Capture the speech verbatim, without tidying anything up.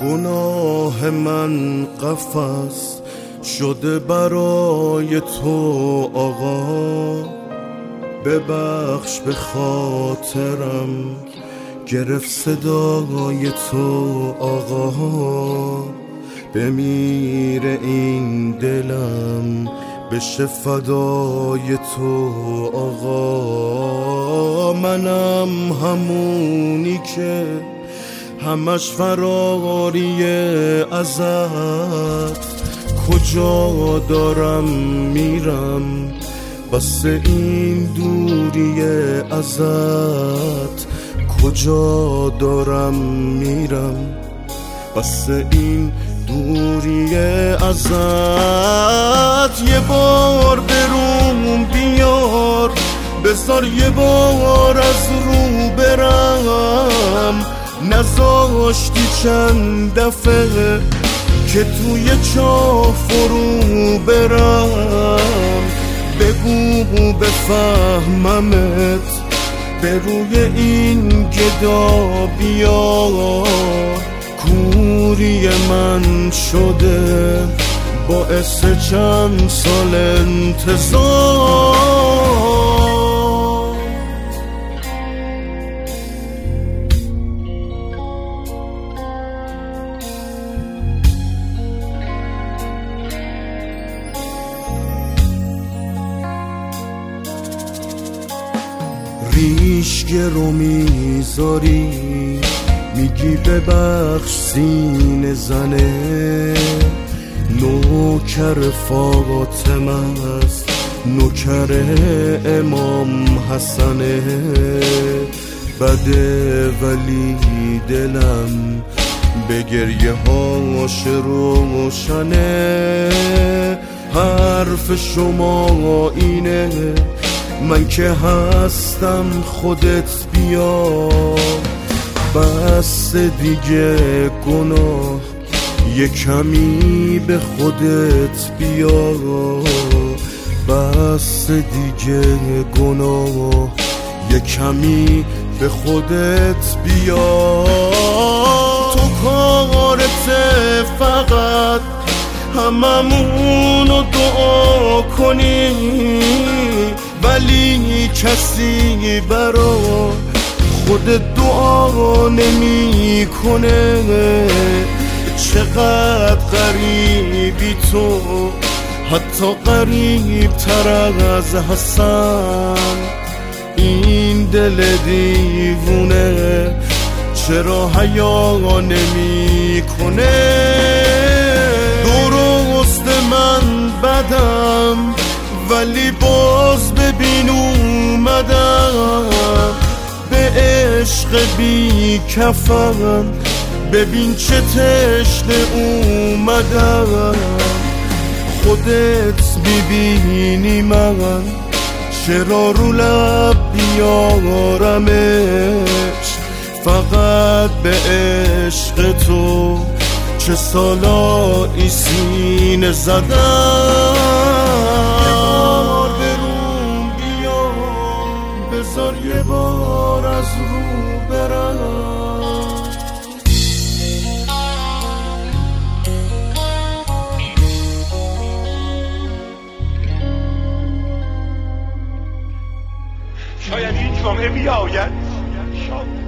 گناه من قفس شده برای تو آقا، ببخش به خاطرم گرفت صدای تو آقا، بمیره این دلم بشه فدای تو آقا. منم همونی که همش فراریه ازت، کجا دارم میرم بس این دوریه ازت، کجا دارم میرم بس این دوریه ازت. یه بار بروم بیار، بذار یه بار از رو برم، نذاشتی چند دفعه که توی چاه فرو برم. بگو بفهممت، به روی این گدا بیا، کوری من شده باعث چند سال انتظار. ریشگه رو میذاری میگی ببخش سینه زنه، نوکر فاطمه است نوکر امام حسنه. بده ولی دلم به گریه هاش روشنه، حرف شما اینه من که هستم خودت بیا، بس دیگه گناه یه کمی به خودت بیا، بس دیگه گناه یه کمی به خودت بیا. تو کارت فقط هممونو دعا کنی، ولی کسی برا خود دعا نمی کنه. چقدر غریبی تو، حتی قریب تر از حسن. این دل دیوونه چرا حیا نمی کنه؟ درست من بدم ولی باز ببین اومدم، به عشق بی کفم ببین چه تشنه اومدم. خودت میبینی من چرا رو لب بیارمش، فقط به عشق تو چه سالایی سینه زدم. بذار یه بار از رو برم. شاید این جمعه بیاید، شاید